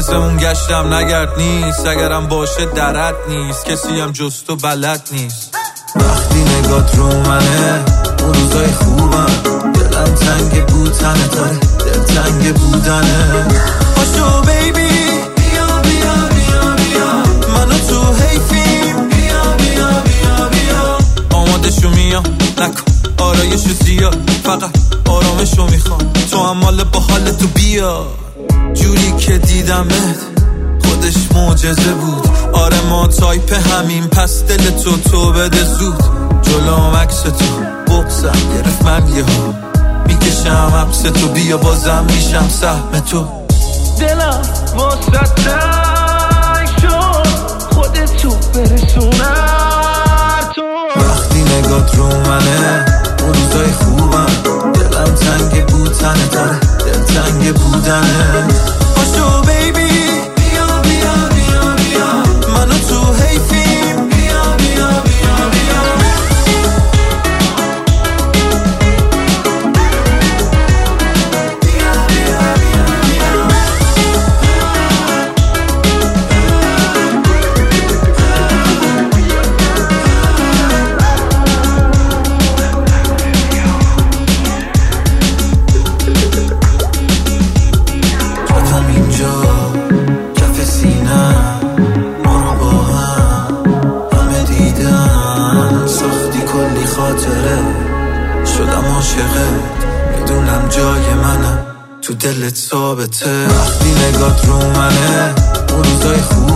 آسمون گشتم نگرد نیست، اگرم باشه درد نیست، کسی هم جز تو بلد نیست. وقتی نگات رو منه اون روزای خوبم، دلم تنگ بود تنه داره دل تنگ بودنه. پاشو بیبی بیا بیا بیا بیا، منو تو حیفیم بیا بیا بیا بیا. آمادشو میام نکن آرایشو زیاد، فقط آرامشو میخوام، تو هم مال با حالتو بیا. جوری که دیدمت خودش معجزه بود، آره ما تایپ همین، پس دل تو بده زود. جلوم عکس تو بغضم گرفت من یه ها، میکشم حبس تو بیا بازم میشم سهم تو. دلم واسه تنگ شد خودتو برسونم تو. وقتی نگات رو منه اون روزای خوبم، دلم تنگ بود تنه داره دل تنگ بودنه. پاشو بیبی بیا بیا بیا بیا، منو تو حیفیم بیا بیا بیا بیا. شدم عاشقت میدونم جای منم تو دلت ثابته. وقتی نگات رو منه اون روزای خوب